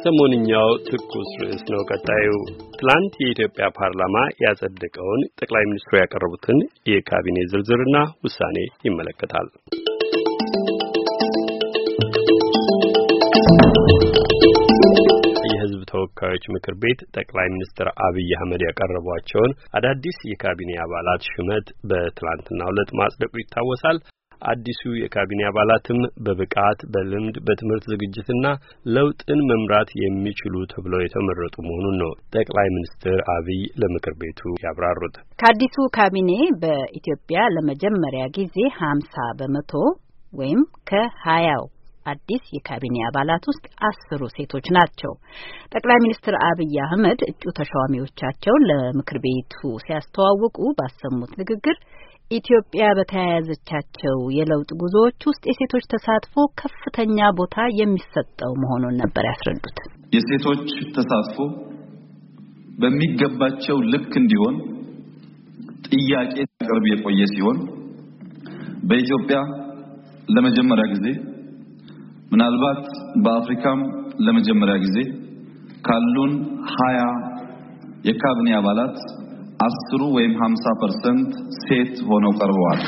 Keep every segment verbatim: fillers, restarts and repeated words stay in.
ሰሞንኛው ትኩስ ርዕስ ነው። ቀጣዩ ትላንት የኢትዮጵያ ፓርላማ ያጸደቀውን ጠቅላይ ሚኒስትሩ ያቀረቡትን የካቢኔ ዝርዝርና ውሳኔ ይመለከታል። የሕዝብ ተወካዮች ምክር ቤት ጠቅላይ ሚኒስትር አብይ አህመድ ያቀረቧቸውን አዳዲስ የካቢኔ አባላት ሹመት በትላንትናው ዕለት ማጽደቁ ይታወሳል። አዲሱ የካቢኔ አባላትም በብቃት በልምድ በትምህርት ዝግጅትና ለውጥን መምራት የሚችሉ ተብለው የተመረጡ መሆኑን ነው ጠቅላይ ሚኒስትር አብይ ለምክር ቤቱ ያብራሩት። ከአዲሱ ካቢኔ በኢትዮጵያ ለመጀመሪያ ጊዜ ሀምሳ በመቶ ወይም ከሀያው አዲስ የካቢኔ አባላት ውስጥ አስሩ ሴቶች ናቸው። ጠቅላይ ሚኒስትር አብይ አህመድ እጩ ተሿሚዎቻቸውን ለምክር ቤቱ ሲያስተዋውቁ ባሰሙት ንግግር ኢትዮጵያ በተያያዘቻቸው የለውጥ ጉዞዎች ውስጥ የሴቶች ተሳትፎ ከፍተኛ ቦታ የሚሰጠው መሆኑን ነበር ያስረዱት። የሴቶች ተሳትፎ በሚገባቸው ልክ እንዲሆን ጥያቄ ቅርብ የቆየ ሲሆን በኢትዮጵያ ለመጀመሪያ ጊዜ ምናልባት በአፍሪካም ለመጀመሪያ ጊዜ ካሉን ሀያ የካቢኔ አባላት አስሩ ወይም ሀምሳ ፐርሰንት ሴት ሆነው ቀርበዋል።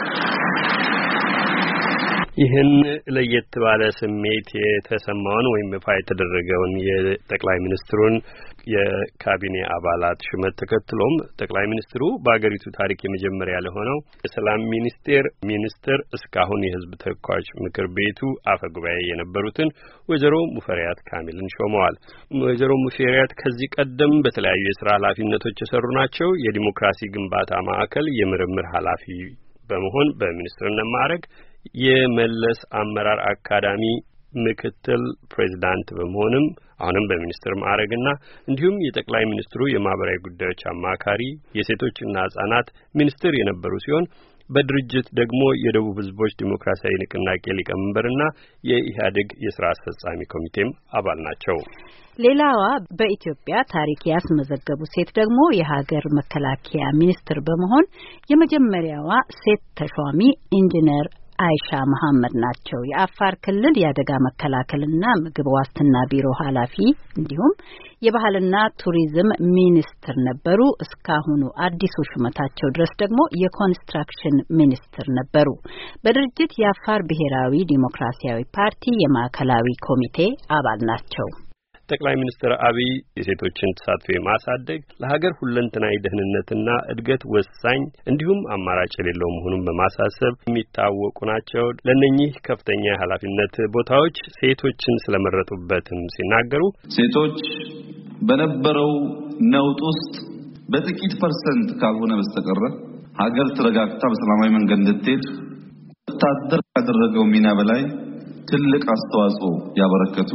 ይህን ለየት ባለ ስሜት የተሰማውን ወይም ይፋ የተደረገውን የጠቅላይ ሚኒስትሩን የካቢኔ አባላት ሹመት ተከትሎም ጠቅላይ ሚኒስትሩ በአገሪቱ ታሪክ የመጀመሪያ ለሆነው የሰላም ሚኒስቴር ሚኒስትር እስካሁን የሕዝብ ተወካዮች ምክር ቤቱ አፈ ጉባኤ የነበሩትን ወይዘሮ ሙፈሪያት ካሚልን ሾመዋል። ወይዘሮ ሙፈሪያት ከዚህ ቀደም በተለያዩ የሥራ ኃላፊነቶች የሰሩ ናቸው። የዲሞክራሲ ግንባታ ማዕከል የምርምር ኃላፊ በመሆን በሚኒስትርነት ማዕረግ የመለስ አመራር አካዳሚ ምክትል ፕሬዝዳንት በመሆንም አሁንም በሚኒስትር ማዕረግና እንዲሁም የጠቅላይ ሚኒስትሩ የማህበራዊ ጉዳዮች አማካሪ የሴቶችና ሕጻናት ሚኒስትር የነበሩ ሲሆን በድርጅት ደግሞ የደቡብ ህዝቦች ዲሞክራሲያዊ ንቅናቄ ሊቀመንበርና የኢህአዴግ የሥራ አስፈጻሚ ኮሚቴም አባል ናቸው። ሌላዋ በኢትዮጵያ ታሪክ ያስመዘገቡ ሴት ደግሞ የሀገር መከላከያ ሚኒስትር በመሆን የመጀመሪያዋ ሴት ተሿሚ ኢንጂነር አይሻ መሐመድ ናቸው። የአፋር ክልል የአደጋ መከላከልና ምግብ ዋስትና ቢሮ ኃላፊ እንዲሁም የባህልና ቱሪዝም ሚኒስትር ነበሩ። እስካሁኑ አዲሱ ሹመታቸው ድረስ ደግሞ የኮንስትራክሽን ሚኒስትር ነበሩ። በድርጅት የአፋር ብሔራዊ ዲሞክራሲያዊ ፓርቲ የማዕከላዊ ኮሚቴ አባል ናቸው። ጠቅላይ ሚኒስትር አብይ የሴቶችን ተሳትፎ ማሳደግ ለሀገር ሁለንተናዊ ደህንነትና እድገት ወሳኝ እንዲሁም አማራጭ የሌለው መሆኑን በማሳሰብ የሚታወቁ ናቸው። ለነኚህ ከፍተኛ ኃላፊነት ቦታዎች ሴቶችን ስለመረጡበትም ሲናገሩ ሴቶች በነበረው ነውጥ ውስጥ በጥቂት ፐርሰንት ካልሆነ በስተቀር ሀገር ተረጋግታ በሰላማዊ መንገድ እንድትሄድ ወታደር ካደረገው ሚና በላይ ትልቅ አስተዋጽኦ ያበረከቱ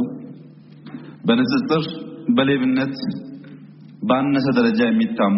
በንጽጽር በሌብነት ባነሰ ደረጃ የሚታሙ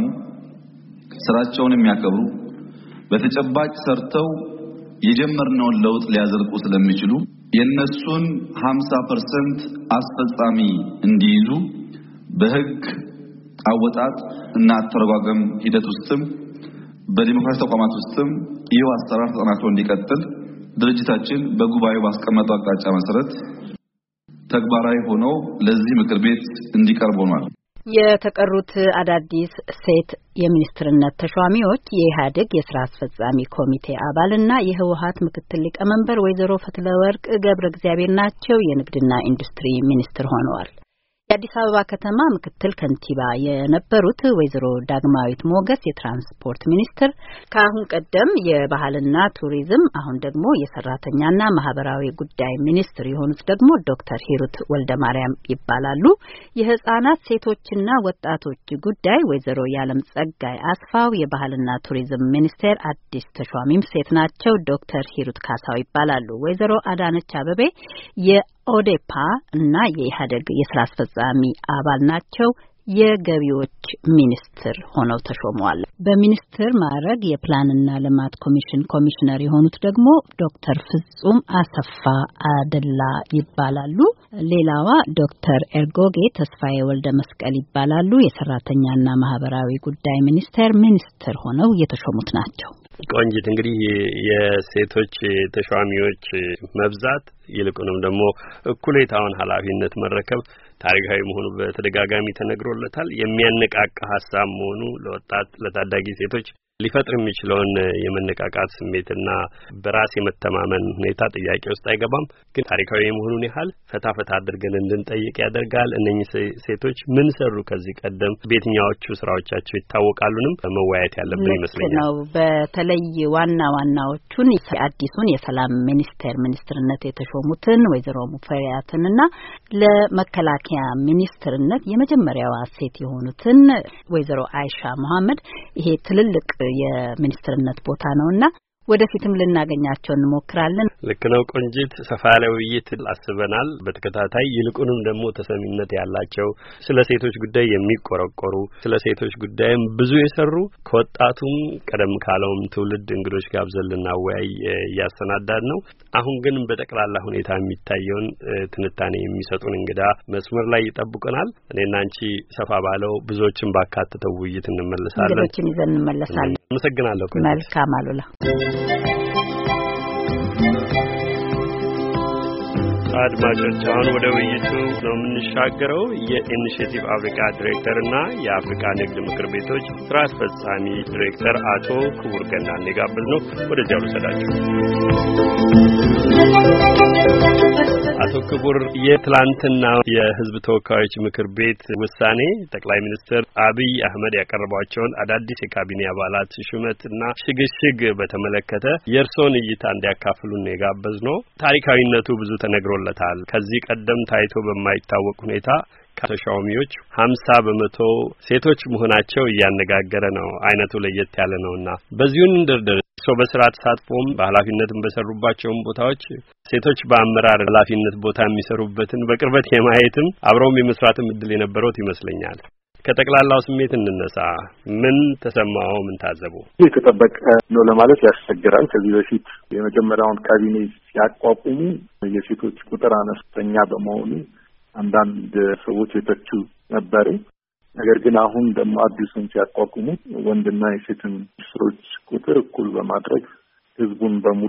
ስራቸውን የሚያከብሩ በተጨባጭ ሰርተው የጀመርነውን ለውጥ ሊያዘልቁ ስለሚችሉ የነሱን ሀምሳ ፐርሰንት አስፈጻሚ እንዲይዙ በህግ አወጣጥ እና አተረጓጎም ሂደት ውስጥም በዲሞክራሲ ተቋማት ውስጥም ይህ አሰራር ተጠናክሮ እንዲቀጥል ድርጅታችን በጉባኤው ባስቀመጠው አቅጣጫ መሰረት ተግባራዊ ሆኖ ለዚህ ምክር ቤት እንዲቀርብ ሆኗል። የተቀሩት አዳዲስ ሴት የሚኒስትርነት ተሿሚዎች የኢህአዴግ የሥራ አስፈጻሚ ኮሚቴ አባልና የህወሓት ምክትል ሊቀመንበር ወይዘሮ ፈትለወርቅ ገብረ እግዚአብሔር ናቸው። የንግድና ኢንዱስትሪ ሚኒስትር ሆነዋል። የአዲስ አበባ ከተማ ምክትል ከንቲባ የነበሩት ወይዘሮ ዳግማዊት ሞገስ የትራንስፖርት ሚኒስትር፣ ከአሁን ቀደም የባህልና ቱሪዝም አሁን ደግሞ የሰራተኛና ማህበራዊ ጉዳይ ሚኒስትር የሆኑት ደግሞ ዶክተር ሂሩት ወልደማርያም ይባላሉ። የህፃናት ሴቶችና ወጣቶች ጉዳይ ወይዘሮ ያለም ጸጋይ አስፋው የባህልና ቱሪዝም ሚኒስቴር አዲስ ተሿሚም ሴት ናቸው። ዶክተር ሂሩት ካሳው ይባላሉ። ወይዘሮ አዳነች አበቤ የኦዴፓ እና የኢህአዴግ የሥራ አስፈጻሚ አባል ናቸው። የገቢዎች ሚኒስትር ሆነው ተሾመዋል። በሚኒስትር ማዕረግ የፕላንና ልማት ኮሚሽን ኮሚሽነር የሆኑት ደግሞ ዶክተር ፍጹም አሰፋ አደላ ይባላሉ። ሌላዋ ዶክተር ኤርጎጌ ተስፋዬ ወልደ መስቀል ይባላሉ። የሰራተኛና ማህበራዊ ጉዳይ ሚኒስቴር ሚኒስትር ሆነው የተሾሙት ናቸው። ቆንጂት እንግዲህ የሴቶች ተሿሚዎች መብዛት ይልቁንም ደግሞ እኩሌታውን ኃላፊነት መረከብ ታሪካዊ መሆኑ በተደጋጋሚ ተነግሮለታል። የሚያነቃቃ ሐሳብ መሆኑ ለወጣት ለታዳጊ ሴቶች ሊፈጥር የሚችለውን የመነቃቃት ስሜትና በራስ የመተማመን ሁኔታ ጥያቄ ውስጥ አይገባም። ግን ታሪካዊ መሆኑን ያህል ፈታ ፈታ አድርገን እንድንጠይቅ ያደርጋል። እነኚህ ሴቶች ምን ሰሩ ከዚህ ቀደም በየትኛዎቹ ስራዎቻቸው ይታወቃሉንም መወያየት ያለብን ይመስለኛል። ነው በተለይ ዋና ዋናዎቹን አዲሱን የሰላም ሚኒስቴር ሚኒስትርነት የተሾሙትን ወይዘሮ ሙፈሪያትንና ለመከላከያ ሚኒስትርነት የመጀመሪያዋ ሴት የሆኑትን ወይዘሮ አይሻ መሐመድ ይሄ ትልልቅ የሚኒስትርነት ቦታ ነውና ወደፊትም ልናገኛቸው እንሞክራለን። ልክ ነው ቆንጂት፣ ሰፋ ያለ ውይይት አስበናል። በተከታታይ ይልቁንም ደግሞ ተሰሚነት ያላቸው ስለ ሴቶች ጉዳይ የሚቆረቆሩ ስለ ሴቶች ጉዳይም ብዙ የሰሩ ከወጣቱም ቀደም ካለውም ትውልድ እንግዶች ጋብዘን ልናወያይ እያሰናዳን ነው። አሁን ግን በጠቅላላ ሁኔታ የሚታየውን ትንታኔ የሚሰጡን እንግዳ መስመር ላይ ይጠብቁናል። እኔና አንቺ ሰፋ ባለው ብዙዎችን ባካተተው ውይይት እንመለሳለን። እንግዶችን ይዘን እንመለሳለን። አመሰግናለሁ ቆንጂት። መልካም አሉላ። አድማጮች አሁን ወደ ውይይቱ ነው የምንሻገረው። የኢኒሼቲቭ አፍሪካ ዲሬክተር እና የአፍሪካ ንግድ ምክር ቤቶች ስራ አስፈጻሚ ዲሬክተር አቶ ክቡር ገናን የጋበዝ ነው። ወደዚያው ልሰዳችሁ። አቶ ክቡር የትላንትና የህዝብ ተወካዮች ምክር ቤት ውሳኔ ጠቅላይ ሚኒስትር አብይ አህመድ ያቀረቧቸውን አዳዲስ የካቢኔ አባላት ሹመትና ሽግሽግ በተመለከተ የእርስዎን እይታ እንዲያካፍሉን ነው የጋበዝነው። ታሪካዊነቱ ብዙ ተነግሮለታል። ከዚህ ቀደም ታይቶ በማይታወቅ ሁኔታ ከተሿሚዎች ሀምሳ በመቶ ሴቶች መሆናቸው እያነጋገረ ነው። አይነቱ ለየት ያለ ነውና በዚሁን እንደርደር ሰው በስራ ተሳትፎም በኃላፊነትም በሰሩባቸውም ቦታዎች ሴቶች በአመራር ኃላፊነት ቦታ የሚሰሩበትን በቅርበት የማየትም አብረውም የመስራትም እድል የነበረውት ይመስለኛል። ከጠቅላላው ስሜት እንነሳ። ምን ተሰማው? ምን ታዘቡ? የተጠበቀ ነው ለማለት ያስቸግራል። ከዚህ በፊት የመጀመሪያውን ካቢኔ ሲያቋቁሙ የሴቶች ቁጥር አነስተኛ በመሆኑ አንዳንድ ሰዎች የተቹ ነበሩ። ነገር ግን አሁን ደግሞ አዲሱን ሲያቋቁሙ ወንድና የሴትን ሚኒስትሮች ቁጥር እኩል በማድረግ ህዝቡን በሙሉ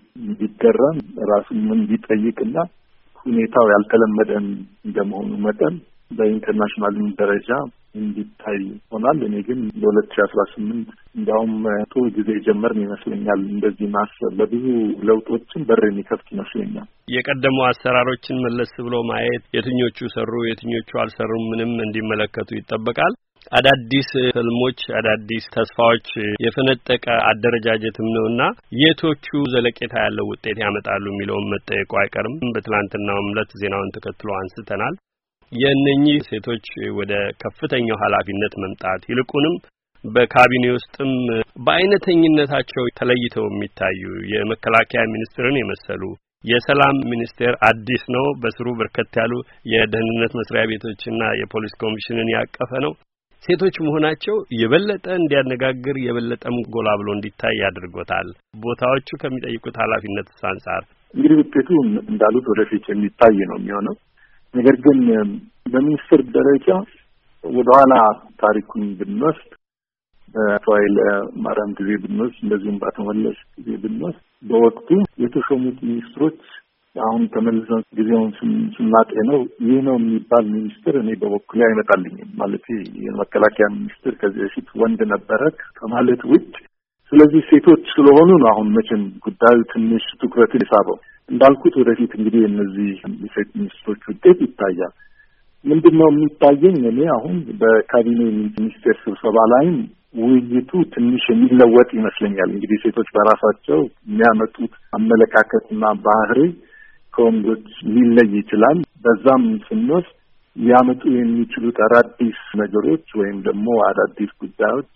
እንዲገረም ራሱን እንዲጠይቅና ሁኔታው ያልተለመደ እንደመሆኑ መጠን በኢንተርናሽናል ደረጃ እንዲታይ ሆኗል። እኔ ግን በሁለት ሺህ አስራ ስምንት እንዲያውም ጥሩ ጊዜ ጀመርን ይመስለኛል። እንደዚህ ማሰብ ለብዙ ለውጦችን በር የሚከፍት ይመስለኛል። የቀደሙ አሰራሮችን መለስ ብሎ ማየት የትኞቹ ሰሩ የትኞቹ አልሰሩም ምንም እንዲመለከቱ ይጠበቃል። አዳዲስ ህልሞች አዳዲስ ተስፋዎች የፈነጠቀ አደረጃጀትም ነውና የቶቹ ዘለቄታ ያለው ውጤት ያመጣሉ የሚለውን መጠየቁ አይቀርም። በትላንትናው ዕለት ዜናውን ተከትሎ አንስተናል። የእነኚህ ሴቶች ወደ ከፍተኛው ኃላፊነት መምጣት ይልቁንም በካቢኔ ውስጥም በአይነተኝነታቸው ተለይተው የሚታዩ የመከላከያ ሚኒስትርን የመሰሉ የሰላም ሚኒስቴር አዲስ ነው። በስሩ በርከት ያሉ የደህንነት መስሪያ ቤቶችና የፖሊስ ኮሚሽንን ያቀፈ ነው። ሴቶች መሆናቸው የበለጠ እንዲያነጋግር የበለጠም ጎላ ብሎ እንዲታይ አድርጎታል። ቦታዎቹ ከሚጠይቁት ኃላፊነት አንፃር እንግዲህ ውጤቱ እንዳሉት ወደፊት የሚታይ ነው የሚሆነው። ነገር ግን በሚኒስትር ደረጃ ወደኋላ ታሪኩን ብንወስድ በአቶ ኃይለ ማርያም ጊዜ ብንወስድ እንደዚሁም በአቶ መለስ ጊዜ ብንወስድ በወቅቱ የተሾሙት ሚኒስትሮች አሁን ተመልሰን ጊዜውን ስናጤነው ይህ ነው የሚባል ሚኒስትር እኔ በበኩሌ አይመጣልኝም። ማለት የመከላከያ ሚኒስትር ከዚህ በፊት ወንድ ነበረ ከማለት ውጭ። ስለዚህ ሴቶች ስለሆኑ ነው አሁን መቼም ጉዳዩ ትንሽ ትኩረትን የሳበው። እንዳልኩት ወደፊት እንግዲህ እነዚህ የሴት ሚኒስትሮች ውጤት ይታያል። ምንድነው የሚታየኝ እኔ አሁን በካቢኔ ሚኒስቴር ስብሰባ ላይም ውይይቱ ትንሽ የሚለወጥ ይመስለኛል። እንግዲህ ሴቶች በራሳቸው የሚያመጡት አመለካከትና ባህሪ ከወንዶች ሊለይ ይችላል። በዛም ስንወስድ ሊያመጡ የሚችሉት አዳዲስ ነገሮች ወይም ደግሞ አዳዲስ ጉዳዮች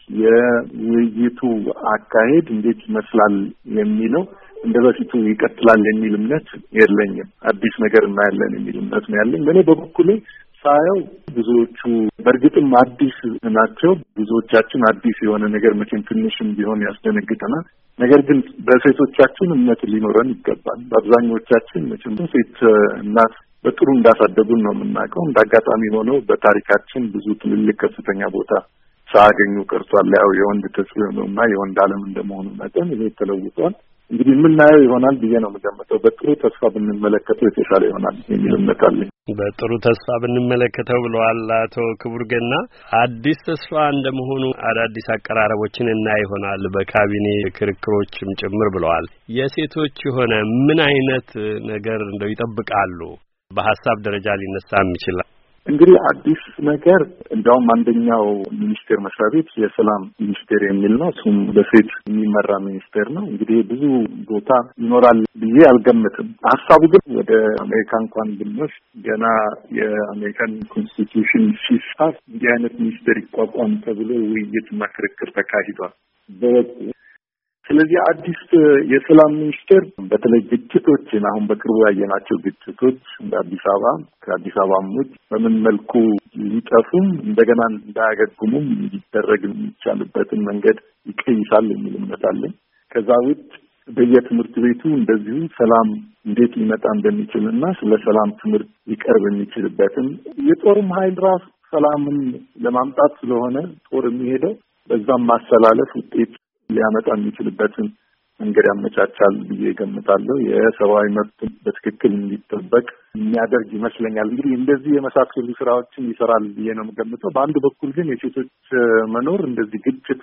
የውይይቱ አካሄድ እንዴት ይመስላል የሚለው እንደ በፊቱ ይቀጥላል የሚል እምነት የለኝም። አዲስ ነገር እናያለን የሚል እምነት ነው ያለኝ። እኔ በበኩሌ ሳየው ብዙዎቹ በእርግጥም አዲስ ናቸው። ብዙዎቻችን አዲስ የሆነ ነገር መቼም ትንሽም ቢሆን ያስደነግጠናል። ነገር ግን በሴቶቻችን እምነት ሊኖረን ይገባል። በአብዛኞቻችን መቼም ሴት እናት በጥሩ እንዳሳደጉን ነው የምናውቀው። እንዳጋጣሚ ሆነው በታሪካችን ብዙ ትልልቅ ከፍተኛ ቦታ ሳያገኙ ቀርቷል። ያው የወንድ ተጽዕኖና የወንድ ዓለም እንደመሆኑ መጠን ይሄ ተለውጧል። እንግዲህ የምናየው ይሆናል ብዬ ነው የምገምተው። በጥሩ ተስፋ ብንመለከተው የተሻለ ይሆናል የሚል እምነት አለኝ። በጥሩ ተስፋ ብንመለከተው ብለዋል አቶ ክቡር ገና። አዲስ ተስፋ እንደመሆኑ አዳዲስ አቀራረቦችን እና ይሆናል በካቢኔ ክርክሮችም ጭምር ብለዋል። የሴቶች የሆነ ምን አይነት ነገር እንደው ይጠብቃሉ? በሐሳብ ደረጃ ሊነሳም ይችላል። እንግዲህ አዲስ ነገር እንደውም አንደኛው ሚኒስቴር መስሪያ ቤት የሰላም ሚኒስቴር የሚል ነው። እሱም በሴት የሚመራ ሚኒስቴር ነው። እንግዲህ ብዙ ቦታ ይኖራል ብዬ አልገምትም። ሀሳቡ ግን ወደ አሜሪካ እንኳን ብንወስድ ገና የአሜሪካን ኮንስቲትዩሽን ሲጻፍ እንዲህ አይነት ሚኒስቴር ይቋቋም ተብሎ ውይይትና ክርክር ተካሂዷል በወቅቱ። ስለዚህ አዲስ የሰላም ሚኒስቴር በተለይ ግጭቶችን አሁን በቅርቡ ያየናቸው ግጭቶች እንደ አዲስ አበባ ከአዲስ አበባም ውጭ በምን መልኩ ሊጠፉም እንደገና እንዳያገግሙም ሊደረግ የሚቻልበትን መንገድ ይቀይሳል የሚል እምነት አለኝ። ከዛ ውጭ በየትምህርት ቤቱ እንደዚሁ ሰላም እንዴት ሊመጣ እንደሚችልና ስለ ሰላም ትምህርት ሊቀርብ የሚችልበትን የጦርም ኃይል ራሱ ሰላምን ለማምጣት ስለሆነ ጦር የሚሄደው በዛም ማስተላለፍ ውጤት ሊያመጣ የሚችልበትን መንገድ ያመቻቻል ብዬ ገምታለሁ። የሰብአዊ መብት በትክክል እንዲጠበቅ የሚያደርግ ይመስለኛል። እንግዲህ እንደዚህ የመሳሰሉ ስራዎችን ይሰራል ብዬ ነው የምገምተው። በአንድ በኩል ግን የሴቶች መኖር እንደዚህ ግጭት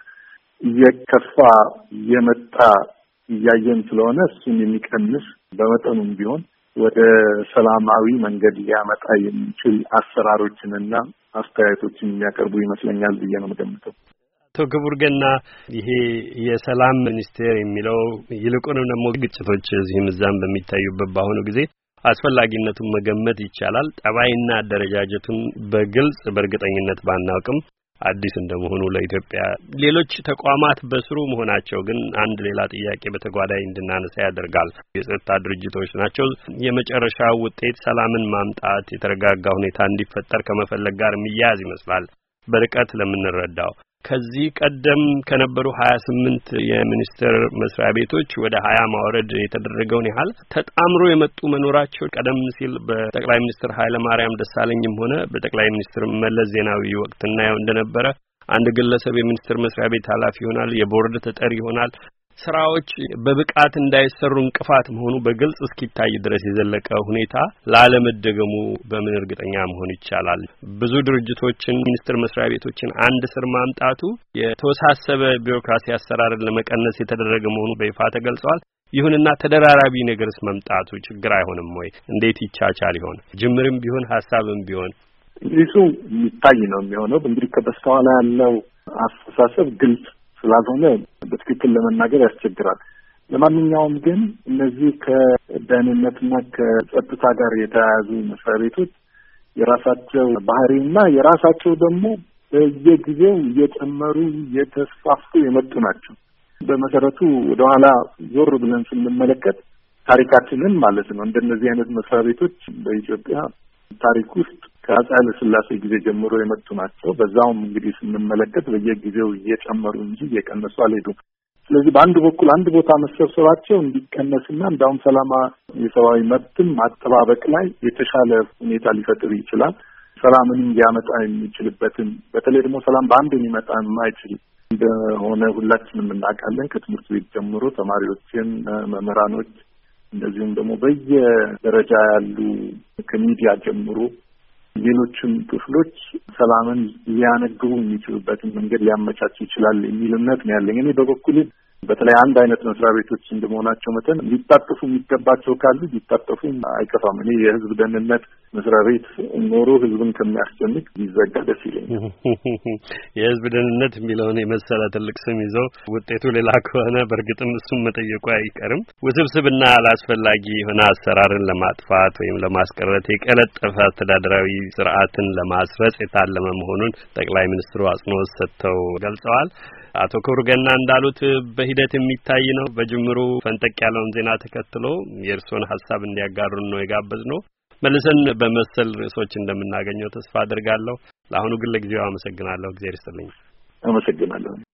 እየከፋ እየመጣ እያየን ስለሆነ እሱን የሚቀንስ በመጠኑም ቢሆን ወደ ሰላማዊ መንገድ ሊያመጣ የሚችል አሰራሮችንና አስተያየቶችን የሚያቀርቡ ይመስለኛል ብዬ ነው የምገምተው። አቶ ክቡር ገና ይሄ የሰላም ሚኒስቴር የሚለው ይልቁንም ደግሞ ግጭቶች እዚህም እዛም በሚታዩበት በአሁኑ ጊዜ አስፈላጊነቱን መገመት ይቻላል። ጠባይና አደረጃጀቱን በግልጽ በእርግጠኝነት ባናውቅም አዲስ እንደመሆኑ ለኢትዮጵያ ሌሎች ተቋማት በስሩ መሆናቸው ግን አንድ ሌላ ጥያቄ በተጓዳኝ እንድናነሳ ያደርጋል። የጸጥታ ድርጅቶች ናቸው። የመጨረሻው ውጤት ሰላምን ማምጣት የተረጋጋ ሁኔታ እንዲፈጠር ከመፈለግ ጋር የሚያያዝ ይመስላል በርቀት ለምንረዳው። ከዚህ ቀደም ከነበሩ ሀያ ስምንት የሚኒስቴር መስሪያ ቤቶች ወደ ሀያ ማውረድ የተደረገውን ያህል ተጣምሮ የመጡ መኖራቸው ቀደም ሲል በጠቅላይ ሚኒስትር ኃይለ ማርያም ደሳለኝም ሆነ በጠቅላይ ሚኒስትር መለስ ዜናዊ ወቅት እናየው እንደነበረ አንድ ግለሰብ የሚኒስቴር መስሪያ ቤት ኃላፊ ይሆናል፣ የቦርድ ተጠሪ ይሆናል። ስራዎች በብቃት እንዳይሰሩ እንቅፋት መሆኑ በግልጽ እስኪታይ ድረስ የዘለቀ ሁኔታ ላለመደገሙ በምን እርግጠኛ መሆን ይቻላል? ብዙ ድርጅቶችን ሚኒስቴር መስሪያ ቤቶችን አንድ ስር ማምጣቱ የተወሳሰበ ቢሮክራሲ አሰራርን ለመቀነስ የተደረገ መሆኑ በይፋ ተገልጿል። ይሁንና ተደራራቢ ነገርስ መምጣቱ ችግር አይሆንም ወይ? እንዴት ይቻቻል ይሆን? ጅምርም ቢሆን ሐሳብም ቢሆን እሱ የሚታይ ነው የሚሆነው። እንግዲህ ከበስተኋላ ያለው አስተሳሰብ ግልጽ ስላልሆነ በትክክል ለመናገር ያስቸግራል። ለማንኛውም ግን እነዚህ ከደህንነትና ከጸጥታ ጋር የተያያዙ መስሪያ ቤቶች የራሳቸው ባህሪና የራሳቸው ደግሞ በየጊዜው እየጨመሩ እየተስፋፉ የመጡ ናቸው። በመሰረቱ ወደኋላ ዞር ብለን ስንመለከት ታሪካችንን ማለት ነው እንደነዚህ አይነት መስሪያ ቤቶች በኢትዮጵያ ታሪክ ውስጥ ከአፄ ኃይለ ሥላሴ ጊዜ ጀምሮ የመጡ ናቸው። በዛውም እንግዲህ ስንመለከት በየጊዜው እየጨመሩ እንጂ እየቀነሱ አልሄዱም። ስለዚህ በአንድ በኩል አንድ ቦታ መሰብሰባቸው እንዲቀነስና እንዳውም ሰላማ የሰብአዊ መብትን ማጠባበቅ ላይ የተሻለ ሁኔታ ሊፈጥር ይችላል። ሰላምን ሊያመጣ የሚችልበትን በተለይ ደግሞ ሰላም በአንድ ሊመጣ የማይችል እንደሆነ ሁላችንም እናውቃለን። ከትምህርት ቤት ጀምሮ ተማሪዎችን፣ መምህራኖች እንደዚሁም ደግሞ በየደረጃ ያሉ ከሚዲያ ጀምሮ ሌሎችም ክፍሎች ሰላምን ሊያነግቡ የሚችሉበትን መንገድ ሊያመቻቹ ይችላል የሚል እምነት ነው ያለኝ። እኔ በበኩሌ በተለይ አንድ አይነት መስሪያ ቤቶች እንደመሆናቸው መጠን ሊታጠፉ የሚገባቸው ካሉ ሊታጠፉ አይከፋም። እኔ የህዝብ ደህንነት መስሪያ ቤት ኖሮ ህዝብን ከሚያስጨንቅ ሊዘጋ ደስ ይለኛል። የህዝብ ደህንነት የሚለውን የመሰለ ትልቅ ስም ይዘው ውጤቱ ሌላ ከሆነ በእርግጥም እሱም መጠየቁ አይቀርም። ውስብስብና አላስፈላጊ የሆነ አሰራርን ለማጥፋት ወይም ለማስቀረት የቀለጠፈ አስተዳደራዊ ስርዓትን ለማስረጽ የታለመ መሆኑን ጠቅላይ ሚኒስትሩ አጽንኦት ሰጥተው ገልጸዋል። አቶ ክቡር ገና እንዳሉት በሂደት የሚታይ ነው። በጅምሩ ፈንጠቅ ያለውን ዜና ተከትሎ የእርስዎን ሀሳብ እንዲያጋሩን ነው የጋበዝነው። መልሰን በመሰል ርዕሶች እንደምናገኘው ተስፋ አድርጋለሁ። ለአሁኑ ግን ለጊዜው አመሰግናለሁ። እግዚአብሔር ይስጥልኝ። አመሰግናለሁ።